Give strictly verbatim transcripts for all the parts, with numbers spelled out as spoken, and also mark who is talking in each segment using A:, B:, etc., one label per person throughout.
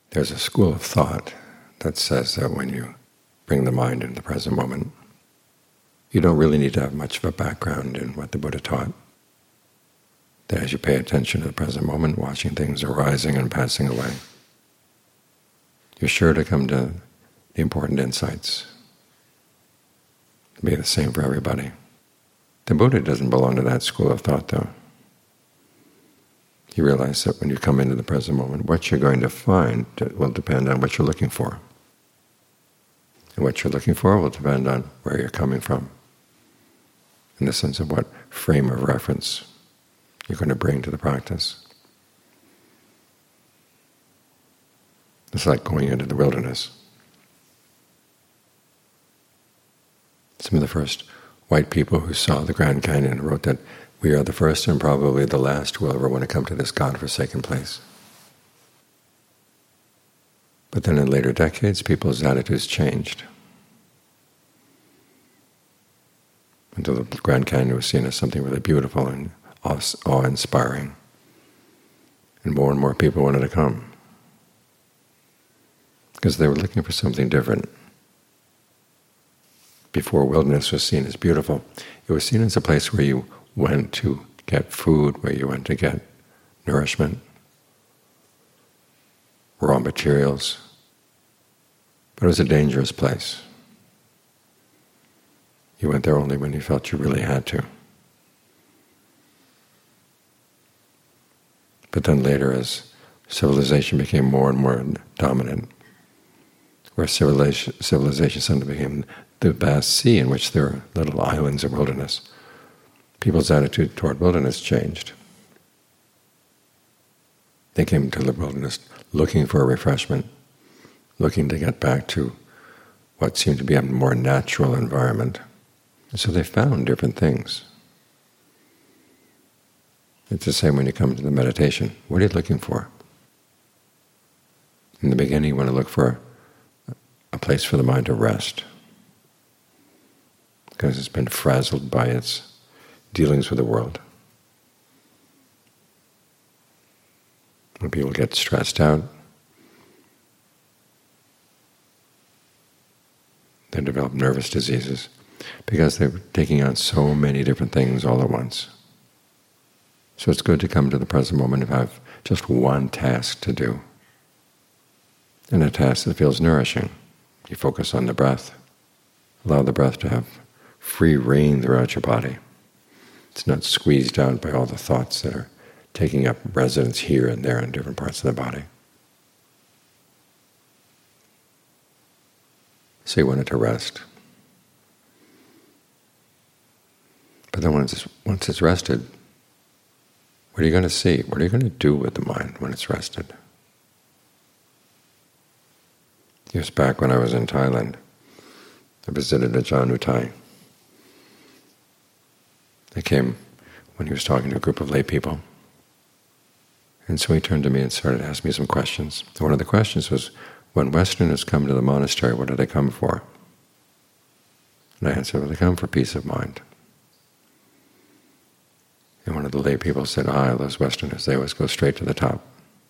A: There's a school of thought that says that when you bring the mind into the present moment, you don't really need to have much of a background in what the Buddha taught. That as you pay attention to the present moment, watching things arising and passing away, you're sure to come to the important insights. It'll be the same for everybody. The Buddha doesn't belong to that school of thought, though. You realize that when you come into the present moment, what you're going to find will depend on what you're looking for. And what you're looking for will depend on where you're coming from, in the sense of what frame of reference you're going to bring to the practice. It's like going into the wilderness. Some of the first white people who saw the Grand Canyon wrote that we are the first and probably the last who will ever want to come to this God-forsaken place. But then in later decades, people's attitudes changed, until the Grand Canyon was seen as something really beautiful and awe-inspiring, and more and more people wanted to come, because they were looking for something different. Before, wilderness was seen as beautiful. It was seen as a place where you went to get food, where you went to get nourishment, raw materials. But it was a dangerous place. You went there only when you felt you really had to. But then later, as civilization became more and more dominant, where civilization, civilization suddenly became the vast sea in which there are little islands of wilderness, people's attitude toward wilderness changed. They came to the wilderness looking for a refreshment, looking to get back to what seemed to be a more natural environment. And so they found different things. It's the same when you come to the meditation. What are you looking for? In the beginning, you want to look for a place for the mind to rest, because it's been frazzled by its dealings with the world. When people get stressed out, they develop nervous diseases because they're taking on so many different things all at once. So it's good to come to the present moment and have just one task to do, and a task that feels nourishing. You focus on the breath. Allow the breath to have free rein throughout your body. It's not squeezed out by all the thoughts that are taking up residence here and there in different parts of the body. So you want it to rest. But then once it's, once it's rested, what are you going to see? What are you going to do with the mind when it's rested? Years back when I was in Thailand, I visited Ajahn Uthai. I came when he was talking to a group of lay people. And so he turned to me and started asking me some questions. And one of the questions was, when Westerners come to the monastery, what do they come for? And I answered, well, they come for peace of mind. And one of the lay people said, ah, those Westerners, they always go straight to the top.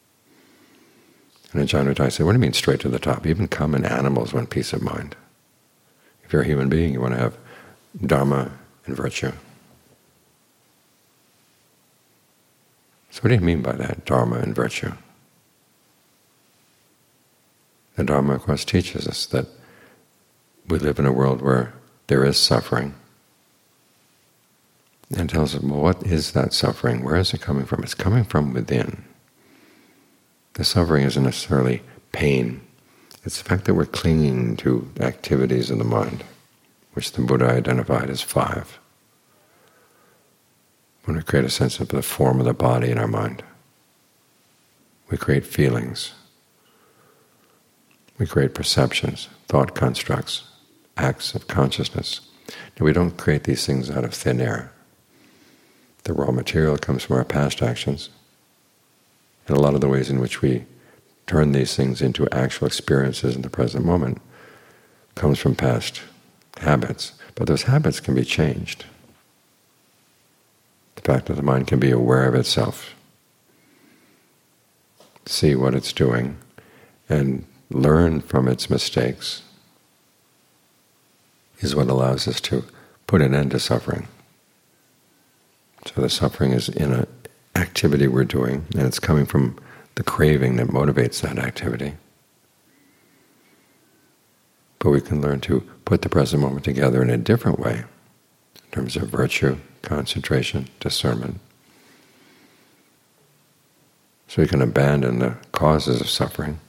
A: And Ajahn Uthai said, what do you mean straight to the top? Even common animals want peace of mind. If you're a human being, you want to have dharma and virtue. So what do you mean by that, dharma and virtue? The Dharma, of course, teaches us that we live in a world where there is suffering, and tells us, well, what is that suffering? Where is it coming from? It's coming from within. The suffering isn't necessarily pain. It's the fact that we're clinging to activities of the mind, which the Buddha identified as five. When we create a sense of the form of the body in our mind, we create feelings, we create perceptions, thought constructs, acts of consciousness. Now, we don't create these things out of thin air. The raw material comes from our past actions, and a lot of the ways in which we turn these things into actual experiences in the present moment comes from past habits. But those habits can be changed. The fact that the mind can be aware of itself, see what it's doing, and learn from its mistakes is what allows us to put an end to suffering. So the suffering is in an activity we're doing, and it's coming from the craving that motivates that activity. But we can learn to put the present moment together in a different way, in terms of virtue, concentration, discernment. So we can abandon the causes of suffering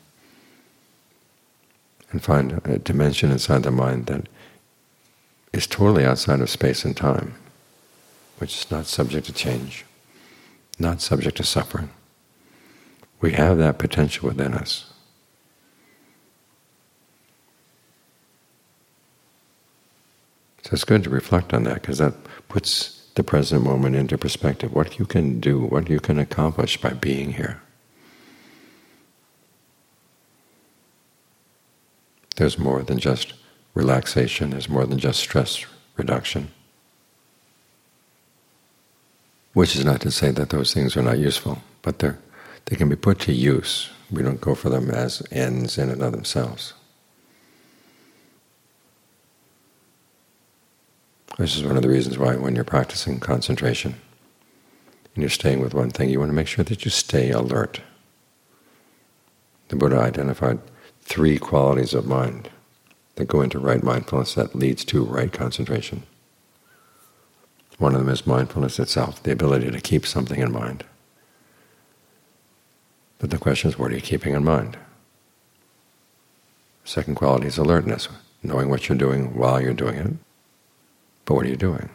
A: and find a dimension inside the mind that is totally outside of space and time, which is not subject to change, not subject to suffering. We have that potential within us. So it's good to reflect on that, because that puts the present moment into perspective, what you can do, what you can accomplish by being here. There's more than just relaxation, there's more than just stress reduction. Which is not to say that those things are not useful, but they're, they can be put to use. We don't go for them as ends in and of themselves. This is one of the reasons why when you're practicing concentration and you're staying with one thing, you want to make sure that you stay alert. The Buddha identified three qualities of mind that go into right mindfulness that leads to right concentration. One of them is mindfulness itself, the ability to keep something in mind. But the question is, what are you keeping in mind? Second quality is alertness, knowing what you're doing while you're doing it. But what are you doing?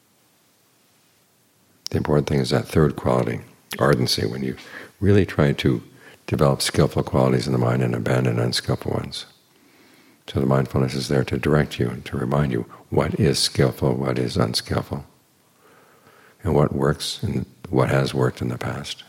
A: The important thing is that third quality, ardency, when you really try to develop skillful qualities in the mind and abandon unskillful ones. So the mindfulness is there to direct you and to remind you what is skillful, what is unskillful, and what works and what has worked in the past.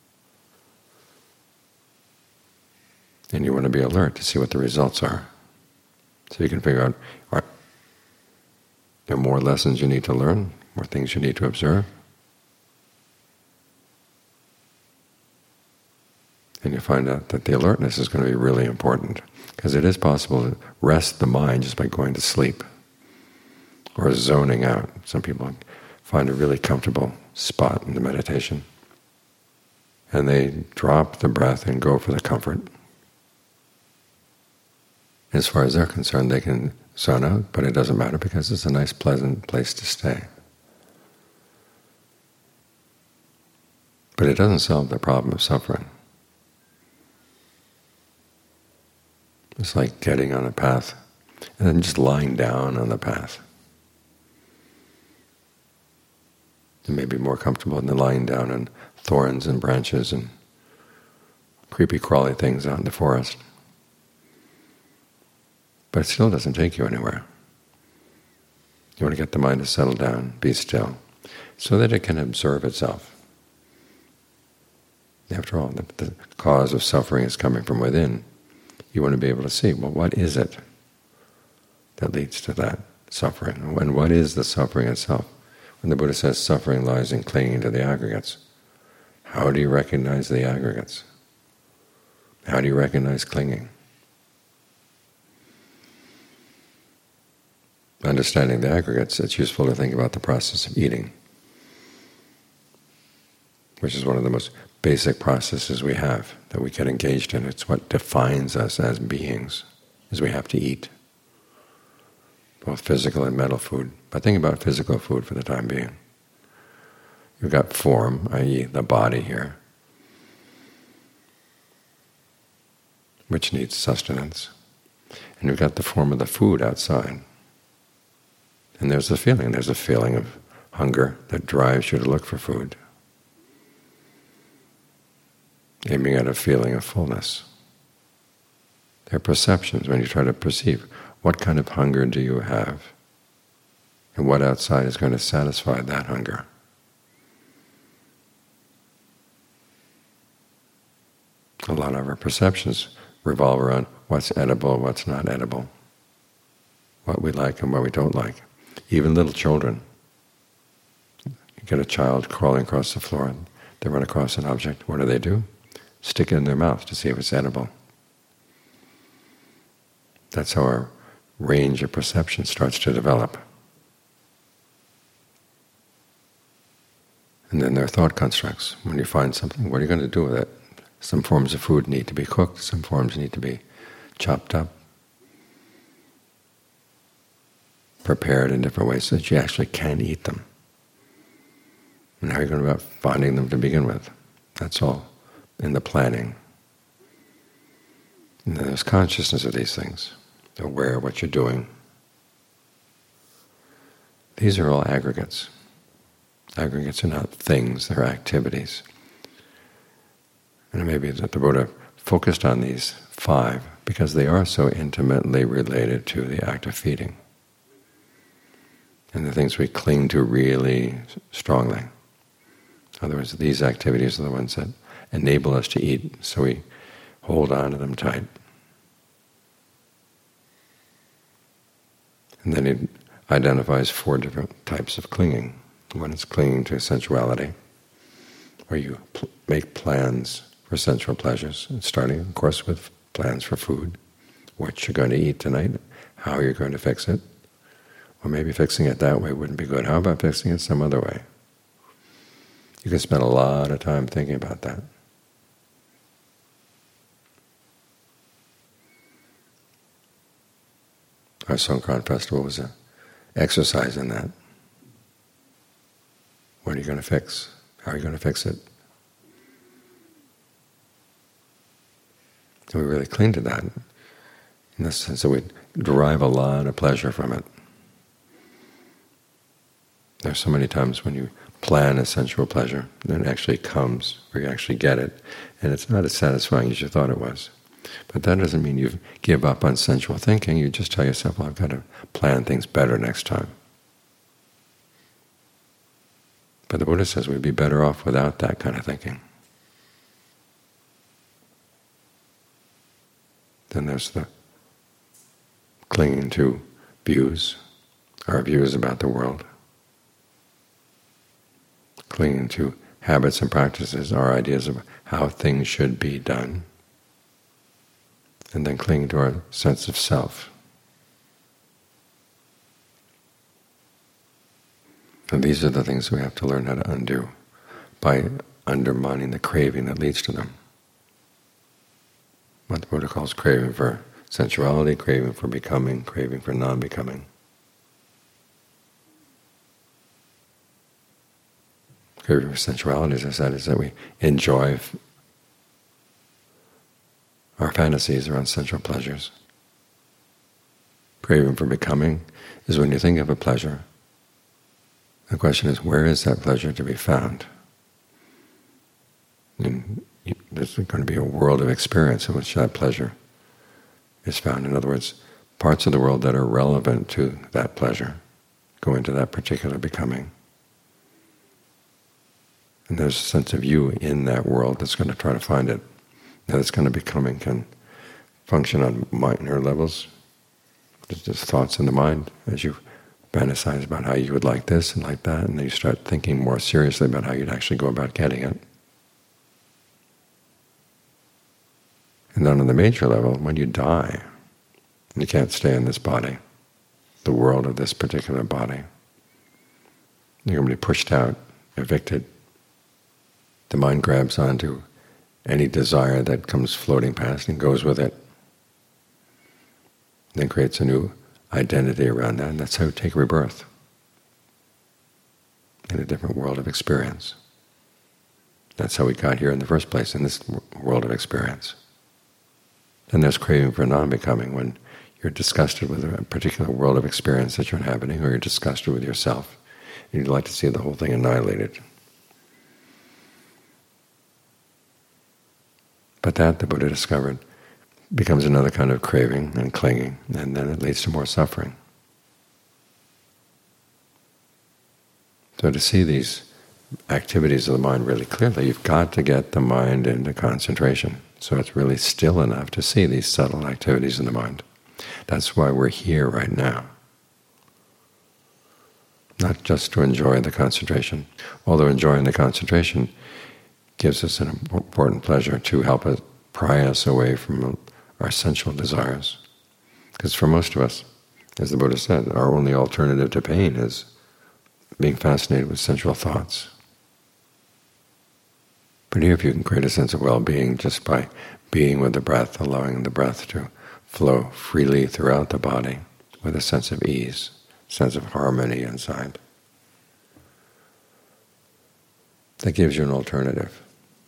A: And you want to be alert to see what the results are. So you can figure out, are there more lessons you need to learn, more things you need to observe? And you find out that the alertness is going to be really important, because it is possible to rest the mind just by going to sleep or zoning out. Some people find a really comfortable spot in the meditation, and they drop the breath and go for the comfort. As far as they're concerned, they can zone out, but it doesn't matter because it's a nice, pleasant place to stay. But it doesn't solve the problem of suffering. It's like getting on a path and then just lying down on the path. It may be more comfortable than lying down on thorns and branches and creepy crawly things out in the forest. But it still doesn't take you anywhere. You want to get the mind to settle down, be still, so that it can observe itself. After all, the, the cause of suffering is coming from within. You want to be able to see, well, what is it that leads to that suffering? And what is the suffering itself? When the Buddha says suffering lies in clinging to the aggregates, how do you recognize the aggregates? How do you recognize clinging? Understanding the aggregates, it's useful to think about the process of eating, which is one of the most basic processes we have, that we get engaged in. It's what defines us as beings, is we have to eat, both physical and mental food. But think about physical food for the time being. You've got form, that is the body here, which needs sustenance. And you've got the form of the food outside. And there's a feeling, there's a feeling of hunger that drives you to look for food, aiming at a feeling of fullness. There are perceptions when you try to perceive what kind of hunger do you have, and what outside is going to satisfy that hunger. A lot of our perceptions revolve around what's edible, what's not edible, what we like and what we don't like. Even little children. You get a child crawling across the floor and they run across an object. What do they do? Stick it in their mouth to see if it's edible. That's how our range of perception starts to develop. And then there are thought constructs. When you find something, what are you going to do with it? Some forms of food need to be cooked, some forms need to be chopped up, prepared in different ways so that you actually can eat them. And how are you going about finding them to begin with? That's all in the planning. And then there's consciousness of these things, aware of what you're doing. These are all aggregates. Aggregates are not things, they're activities. And it may be that the Buddha focused on these five because they are so intimately related to the act of feeding and the things we cling to really strongly. In other words, these activities are the ones that enable us to eat, so we hold on to them tight. And then it identifies four different types of clinging. One is clinging to sensuality, where you pl- make plans for sensual pleasures, starting, of course, with plans for food, what you're going to eat tonight, how you're going to fix it. Or maybe fixing it that way wouldn't be good. How about fixing it some other way? You can spend a lot of time thinking about that. Our Songkran festival was an exercise in that. What are you going to fix? How are you going to fix it? And we really cling to that, in the sense that we derive a lot of pleasure from it. There's so many times when you plan a sensual pleasure, then it actually comes, or you actually get it, and it's not as satisfying as you thought it was. But that doesn't mean you give up on sensual thinking. You just tell yourself, well, I've got to plan things better next time. But the Buddha says we'd be better off without that kind of thinking. Then there's the clinging to views, our views about the world. Clinging to habits and practices, our ideas of how things should be done. And then clinging to our sense of self. And these are the things we have to learn how to undo by undermining the craving that leads to them. What the Buddha calls craving for sensuality, craving for becoming, craving for non-becoming. Craving for sensuality, as I said, is that we enjoy our fantasies around sensual pleasures. Craving for becoming is when you think of a pleasure, the question is, where is that pleasure to be found? And there's going to be a world of experience in which that pleasure is found. In other words, parts of the world that are relevant to that pleasure go into that particular becoming. And there's a sense of you in that world that's going to try to find it. Now, this kind of becoming can function on minor levels. There's just thoughts in the mind as you fantasize about how you would like this and like that, and then you start thinking more seriously about how you'd actually go about getting it. And then on the major level, when you die, you can't stay in this body, the world of this particular body. You're going to be pushed out, evicted. The mind grabs onto any desire that comes floating past and goes with it. And then creates a new identity around that, and that's how we take rebirth in a different world of experience. That's how we got here in the first place, in this world of experience. Then there's craving for non-becoming, when you're disgusted with a particular world of experience that you're inhabiting, or you're disgusted with yourself, and you'd like to see the whole thing annihilated. But that, the Buddha discovered, becomes another kind of craving and clinging, and then it leads to more suffering. So to see these activities of the mind really clearly, you've got to get the mind into concentration, so it's really still enough to see these subtle activities in the mind. That's why we're here right now. Not just to enjoy the concentration, although enjoying the concentration gives us an important pleasure to help us pry us away from our sensual desires. Because for most of us, as the Buddha said, our only alternative to pain is being fascinated with sensual thoughts. But here if you can create a sense of well-being just by being with the breath, allowing the breath to flow freely throughout the body with a sense of ease, sense of harmony inside, that gives you an alternative.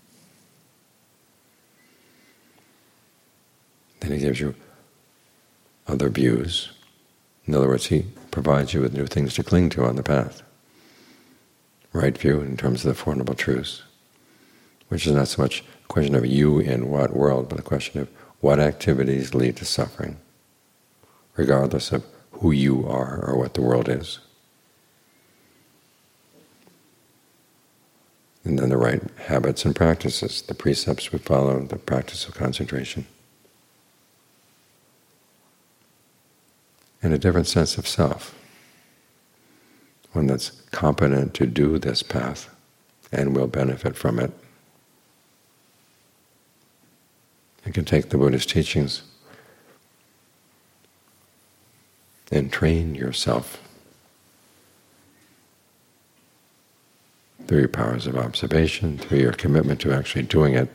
A: Then he gives you other views. In other words, he provides you with new things to cling to on the path. Right view in terms of the Four Noble Truths, which is not so much a question of you in what world, but a question of what activities lead to suffering, regardless of who you are or what the world is. And then the right habits and practices, the precepts we follow, the practice of concentration. And a different sense of self, one that's competent to do this path and will benefit from it. You can take the Buddha's teachings and train yourself through your powers of observation, through your commitment to actually doing it.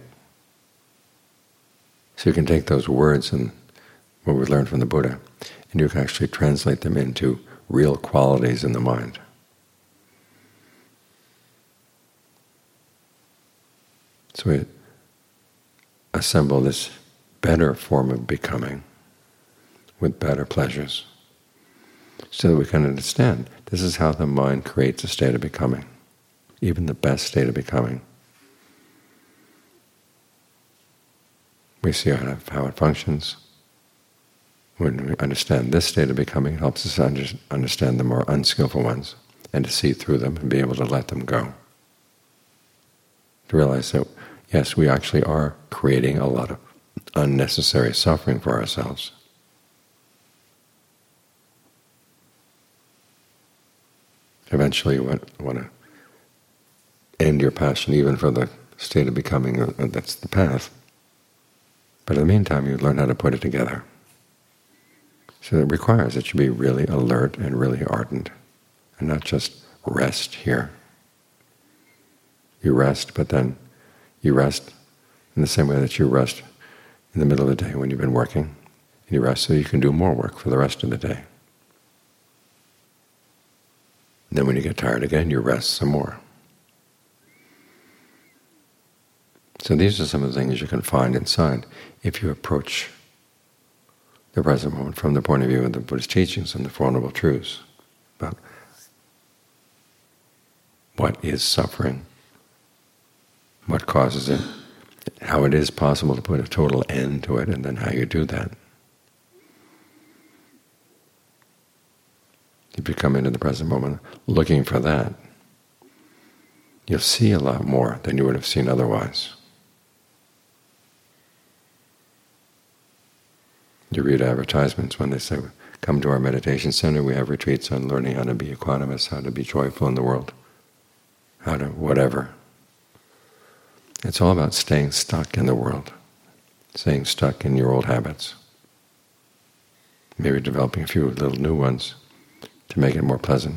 A: So you can take those words and what we learned from the Buddha, and you can actually translate them into real qualities in the mind. So we assemble this better form of becoming with better pleasures so that we can understand this is how the mind creates a state of becoming, even the best state of becoming. We see how, how it functions. When we understand this state of becoming, it helps us under, understand the more unskillful ones and to see through them and be able to let them go. To realize that, yes, we actually are creating a lot of unnecessary suffering for ourselves. Eventually you want, want to end your passion even for the state of becoming, uh, that's the path. But in the meantime, you learn how to put it together. So it requires that you be really alert and really ardent, and not just rest here. You rest, but then you rest in the same way that you rest in the middle of the day when you've been working, and you rest so you can do more work for the rest of the day. And then when you get tired again, you rest some more. So these are some of the things you can find inside if you approach the present moment from the point of view of the Buddhist teachings and the Four Noble Truths about what is suffering, what causes it, how it is possible to put a total end to it, and then how you do that. If you come into the present moment looking for that, you'll see a lot more than you would have seen otherwise. You read advertisements when they say, come to our meditation center, we have retreats on learning how to be equanimous, how to be joyful in the world, how to whatever. It's all about staying stuck in the world, staying stuck in your old habits, maybe developing a few little new ones to make it more pleasant.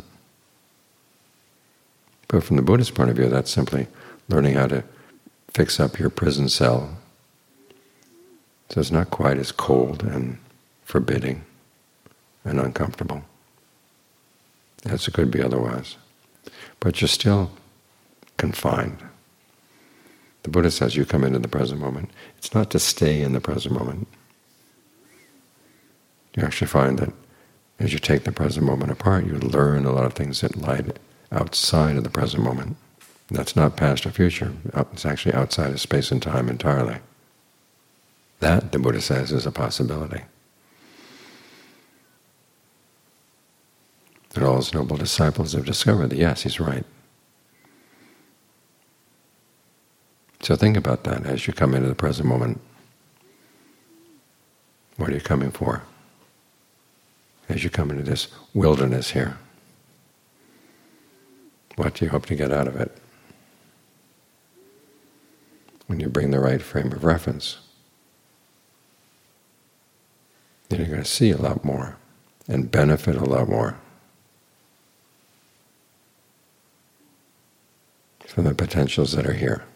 A: But from the Buddhist point of view, that's simply learning how to fix up your prison cell so it's not quite as cold and forbidding and uncomfortable as it could be otherwise. But you're still confined. The Buddha says you come into the present moment. It's not to stay in the present moment. You actually find that as you take the present moment apart, you learn a lot of things that lie outside of the present moment. That's not past or future. It's actually outside of space and time entirely. That, the Buddha says, is a possibility. And all his noble disciples have discovered that, yes, he's right. So think about that as you come into the present moment. What are you coming for? As you come into this wilderness here, what do you hope to get out of it? When you bring the right frame of reference. You you're going to see a lot more and benefit a lot more from the potentials that are here.